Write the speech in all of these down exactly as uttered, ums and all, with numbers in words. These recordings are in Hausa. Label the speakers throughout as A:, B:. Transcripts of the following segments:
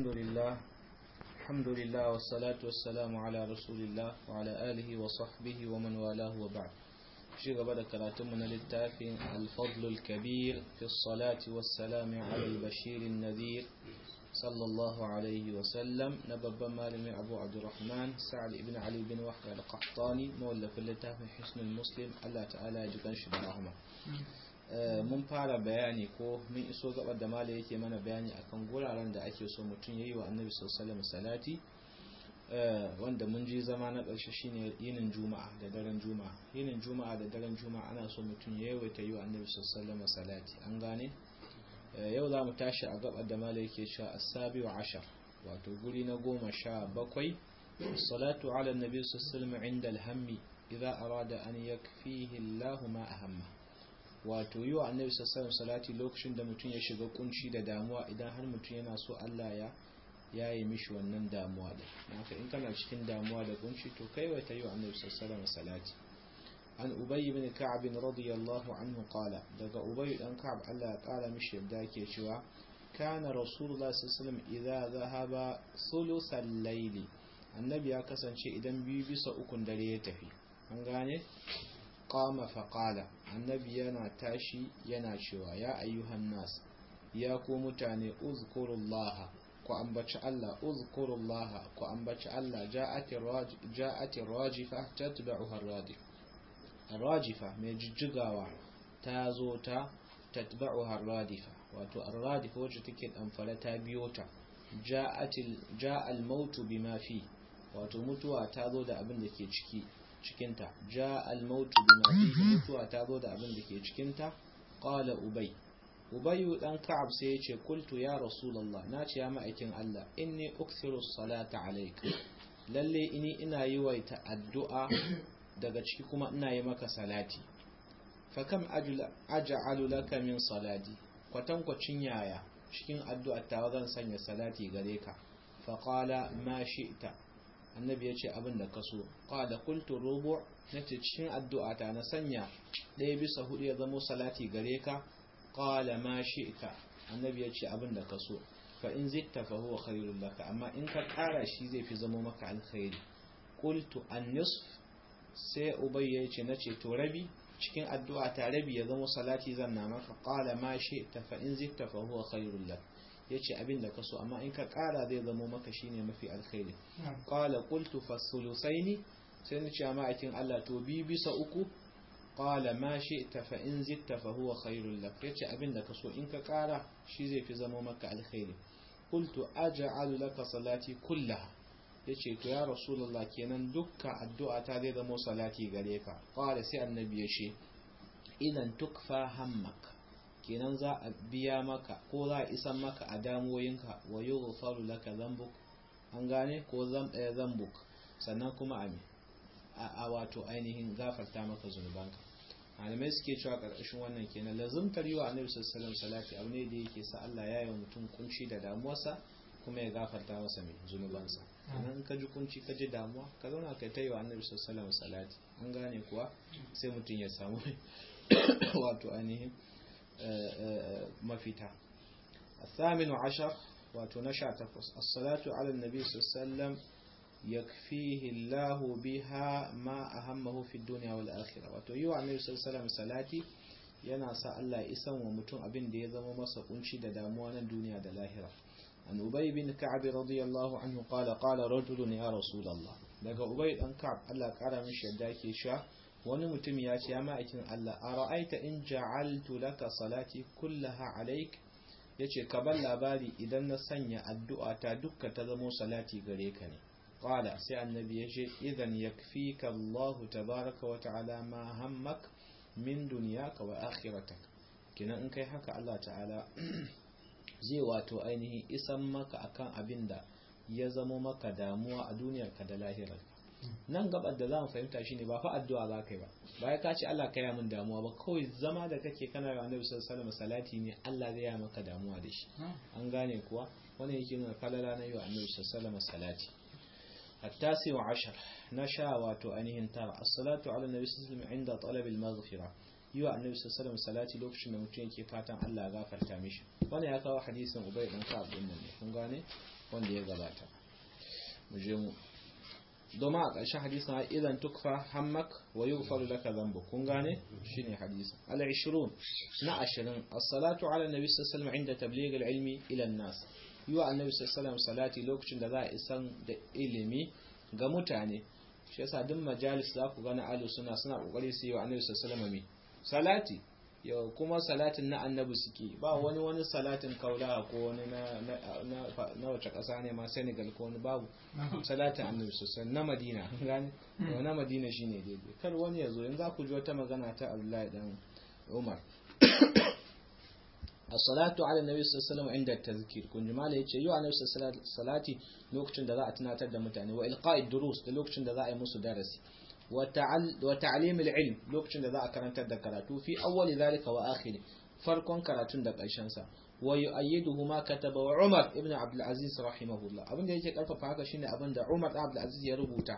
A: لله الحمد لله والصلاة والسلام على رسول الله وعلى آله وصحبه ومن والاه وبعد. شيء قبل كراتم من التافين الفضل الكبير في الصلاة والسلام على البشير النذير صلى الله عليه وسلم. نبب مالم أبو عبد الرحمن سعد بن علي بن وحده القحطاني مولف التافين حسن المسلم الله تعالى يجبن شبرهما. mun fara bayani ko mun iso gabar da mala yake mana bayani akan guraren da ake so mutum yayi wa annabi sallallahu alaihi wasallam salati, wanda mun ji zama na ƙarshe shine yinin juma'a da daren juma'a. Yinin juma'a da daren juma'a ana so mutum ya yawaita yi wa annabi sallallahu alaihi wasallam salati, an gane. Yau za mu tashi a gabar da mala yake cewa as-sabi wa ashar, wato guri na goma sha bakwai, salatu ala annabi sallallahu alaihi wasallam inda al-hammi idza arada an yakfihi Allahu ma ahamma. Wato yi wa annabi sassan salati lokacin da mutum ya shiga kunci da damuwa, idan har mutum yana so Allah ya yayi mishi wannan damuwa da haka in kana cikin damuwa da kunci to kai wai ta yi wa annabi sassan salati. An Ubay ibn Ka'ab radiyallahu anhu qala, daga Ubay dan Ka'ab Allah ya kara mishi yadda yake cewa kana rasulullah sallallahu alaihi wasallam idza dhahaba thuluthal layli, annabi ya kasance idan biyu bisa ukun dare ya tafi, an gane. Qama faqala, annabi yana tashi yana cewa ya ayyuhan nas, ya ku mutane, uzkurullaha, ku ambaci Allah, uzkurullaha, ku ambaci Allah. ja'ati rajifa tatba'uha ar-radif, ar-rajifa mai jijjigawa ta zo ta tatba'uha ar-radifa, wato ar-radifa wacce take damfara ta biyo ta. ja'atil ja'al mautu bima fi, wato mutuwa ta zo da abin da ke ciki cikinta. ja al-mautu bima fihi, mutuwa ta zo da abin da ke cikinta. Qala ubay, ubay dan ka'ab sai yace qultu ya rasulullah, nace ya ma'aikin Allah, inni ukthiru salata alayka, lalle ini ina yi waita addu'a daga ciki kuma ina yi maka salati. fa kam aj'alu laka min salati, kwatan kwacin yaya cikin addu'a ta zan sanya salati gare ka. fa qala ma shi'ta, annabi ya ce abin da ka so. Qala qultu rubu', nace cikin addu'a ta na sanya ɗaya bisa hudu ya zama salati gare ka. Qala ma shi'ta, annabi ya ce abin da ka so. fa in zitta fa huwa khairul laka, amma in ka ƙara shi zai fi zama maka alkhairi. Qultu an-nisf, sai ubay ya ce nace to rabi cikin addu'a ta rabi ya zama salati zan na maka. Qala ma shi'ta fa in zitta fa huwa khairul laka, yace abin da kaso amma in ka kara zai zama maka shine mafi alkhairi. Qala qultu fasulusaini, sai ni ce amma akin Allah to bi bisa uku. Qala ma shi'ta fa in zitta fa huwa khairul lak, yace abin da kaso in ka kara shi zai fi zama maka alkhairi. Qultu aj'alu laka salati kullaha, yace to ya rasulullah kenan dukkan addu'a ta zai zama salati gare ka. Qala sai annabi ya ce idan tukfa hammak, kenan za a biya maka ko za a isan maka a damuwoyinka. wa yughfaru laka dhanbuk, an gane, ko dhanbuk, sannan kuma a wato ainihin gafarta maka zunubanka. malamai suke cewa karkashin wannan kenan lazumtar yi wa annabi sallallahu alaihi wasallam salati abu ne da yake sa Allah ya yi wa mutum kunci da damuwarsa kuma ya gafarta masa mai zunubansa. sannan ka ji kunci ka ji damuwa ka zauna kai ta yi wa annabi sallallahu alaihi wasallam salati, an gane kuwa, sai mutum ya samu wato ainihin mafita. الثامن عشر وتنشأ تفص الصلاة على النبي صلى الله عليه وسلم يكفيه الله بها ما أهمه في الدنيا والآخرة. وتيوى النبي صلى الله عليه وسلم صلاتي yana sa Allah ya isan wa mutum abin da ya zama masa kunci da damuwa na duniya da lahira. An Ubay bin Ka'ab radiyallahu anhu qala qala rajulun ya Rasulullah, daga Ubay dan Ka'ab Allah kara mishi yadda yake sha, wani mutum ya ce ya ma'aikin Allah, a ra'aita in ja'altu laka salati kullaha alaik, yace ka bar labari idan na sanya addu'a ta dukka ta zamo salati gare ka ne. Qala, sai annabi yace idan yakfika Allah tabaaraka wa ta'ala ma hammak min dunyaka wa akhiratak, kenan in kai haka Allah ta'ala zai wato ainihin isan maka akan abinda ya zamo maka damuwa a duniyarka da lahirarka. nan gabar da za mu fahimta shine ba fa addu'a za ka yi ba, ba ya kace Allah ka yi min damuwa ba, kawai zama da kake kana ga Annabi sallallahu alaihi wasallam salati ne Allah zai yi maka damuwa da shi, an gane kuwa. wannan yake nuna falala na yi wa Annabi sallallahu alaihi wasallam salati. التاسع عشر نشا واتو أنهن ترى الصلاة على النبي صلى الله عليه وسلم عند طلب المغفرة. يوا النبي صلى الله عليه وسلم صلاتي لوكشن متين كي فاتن الله غفر تامش. وانا يا كاو حديث أبي بن كعب إنني kun gane wanda ya gabata mu je mu domin a ƙarshen hadisin ha idan tukfa hammak wa yughfaru laka dhanbuk kun gane shine hadisin al ishirin na ashirin as-salatu ala nabi sallallahu alaihi wasallam inda tabligh al-ilmi ila an-nas yiwa annabi sallallahu alaihi wasallam salati lokacin da za a isan da ilimi ga mutane shi yasa duk majalis za ku gane alu suna suna kokari su yi wa annabi sallallahu alaihi wasallam salati yau kuma salatin na annabi suke ba wani wani salatin kaula ko wani na na na wace kasa ne ma Senegal ko wani babu salatin annabi sallallahu na Madina gani na Madina shine daidai kar wani yazo yanzu za ku ji wata magana ta Abdullahi dan Umar as-salatu ala nabi sallallahu alaihi wasallam inda tazkir kun jama'a yace yau annabi sallallahu alaihi salati lokacin da za a tunatar da mutane wa ilqa'id durus da lokacin da za a yi musu darasi wa ta'lim al-ilm lokacin da za a karantar da karatu fi awwali zalika wa akhiri farkon karatun da karshen sa wa yu'ayyiduhu ma kataba wa Umar ibn Abdul Aziz rahimahullah abin da yake karfafa haka shine abin da Umar ibn Abdul Aziz ya rubuta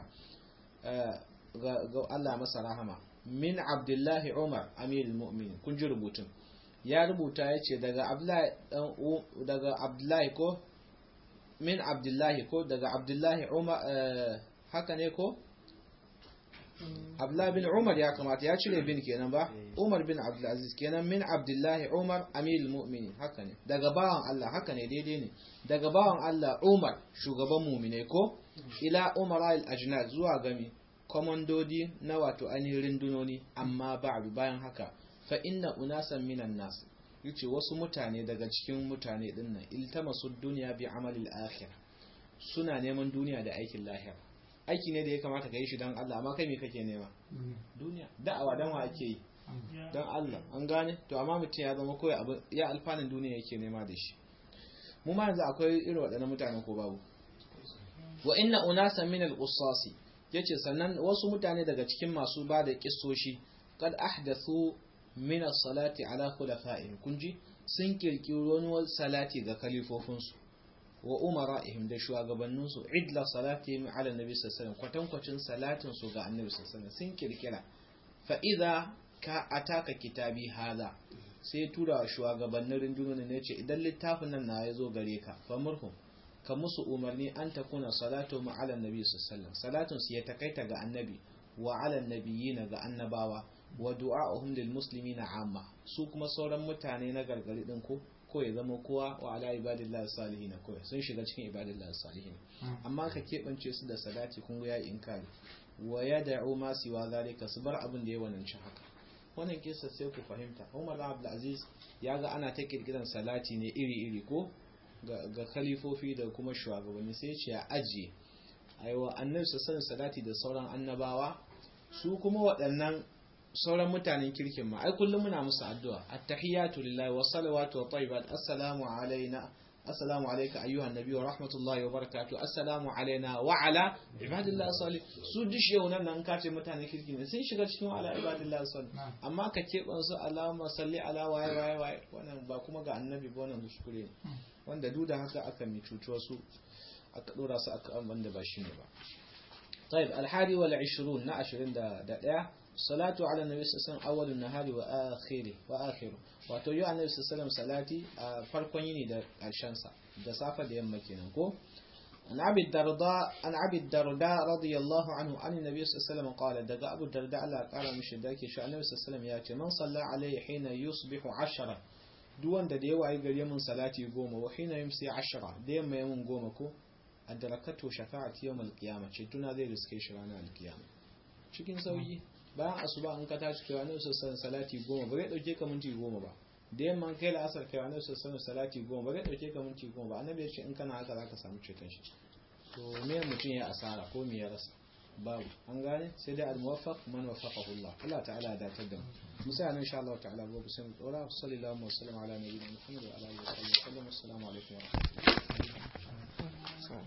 A: ga Allah masa rahama min Abdullahi Umar amirul mu'minin kun ji rubutun ya rubuta ya ce daga Abdullahi daga Abdullahi ko min Abdullahi ko daga Abdullahi Umar haka ne ko Abdullahi bin Umar ya kamata ya cire bin kenan ba Umar bin Abdul Aziz kenan min Abdullahi Umar amirul mu'minin haka ne daga bawan Allah haka ne daidai ne daga bawan Allah Umar shugaban mu'minai ko ila Umar al-ajnad zuwa gami komandodi na wato ainihin rundunoni amma ba'du bayan haka fa inna unasan minan nas yace wasu mutane daga cikin mutane dinnan iltamasu dunya bi amalil akhirah suna neman duniya da aikin lahira aiki ne da ya kamata ka yi shi dan Allah amma kai me kake nema duniya da'awa dan wa ake yi dan Allah an gane to amma mutum ya zama koyi abu ya alfanin duniya yake nema da shi mu ma yanzu akwai irin waɗannan mutanen ko babu wa inna unasan min al-qussasi yace sannan wasu mutane daga cikin masu ba da kissoshi kad ahdathu min as-salati ala khulafa'ihim kunji sun kirkiro wani salati ga kalifofinsu wa umara'ihim da shugabanninsu idla salatihim ala nabi sallallahu alaihi wasallam kwatankwacin salatin su ga annabi sallallahu alaihi wasallam sun kirkira fa idza ka ataka kitabi hada sai tura shugabannin rundunonin ne ce idan littafin nan na yazo gare ka fa murhum ka musu umarni an takuna salatu ala nabi sallallahu alaihi wasallam salatun su ya takaita ga annabi wa ala nabiyina ga annabawa wa du'a'uhum lil muslimina amma su kuma sauran mutane na gargari din ko ko ya zama kowa wa ala ibadillahi salihin ko sun shiga cikin ibadillahi salihin amma ka kebance su da salati kun ga yayi inkari wa yad'u ma siwa zalika su bar abin da ya wananci haka wannan kisa sai ku fahimta Umar ibn Abdul Aziz ya ga ana ta kirkiran salati ne iri iri ko ga ga khalifofi da kuma shugabanni sai ya ce a ajiye aiwa annabi sallallahu salati da sauran annabawa su kuma waɗannan sauran mutanen kirkin ma ai kullum muna musu addu'a at-tahiyatu lillahi wa salawatu wa tayyibat assalamu alaina assalamu alayka ayyuhan nabiy wa rahmatullahi wa barakatuh assalamu alaina wa ala ibadillahi salih su dishe wannan nan kace mutanen kirkin ne sun shiga cikin ala ibadillahi salih amma ka keban su Allahumma salli ala wa wa wa wannan ba kuma ga annabi ba wannan kuskure ne wanda duk da haka aka mi cutuwa su aka dora su aka amman da ba shine ba طيب الحادي والعشرون نعشرين دا دا دا صلاة على النبي صلى الله عليه وسلم أول النهار وآخره وآخره وتوجه النبي صلى الله عليه وسلم صلاتي فرقون يني دا الشمسة دا صافة دا يمكن نقول عن أبي الدرداء عن أبي الدرداء رضي الله عنه عن النبي صلى الله عليه وسلم قال دقا أبو الدرداء لا قال مش داكي شاء النبي صلى الله عليه وسلم ياتي من صلى عليه حين يصبح عشرة دوان دا ديوا يقول يمن صلاتي قوم وحين يمسي عشرة ديما يمن قومكو adrakatu shafa'ati yawm al-qiyamah ce tuna zai riske shi ranar al-qiyama cikin sauyi bayan asuba in ka tashi kai wani sassan salati goma ba zai dauke ka minti goma ba da yamma kai la'asar kai wani sassan salati goma ba zai dauke ka minti goma ba annabi ya ce in kana haka zaka samu ceton shi to me mutum ya asara ko me ya rasa babu an gane sai dai al-muwaffaq man waffaqahu Allah Allah ta'ala ya datar da mu musa nan insha Allah ta'ala gobe sai mu tsora sallallahu alaihi wa sallam ala nabiyyina Muhammad wa ala alihi wa sallam assalamu alaikum wa rahmatullahi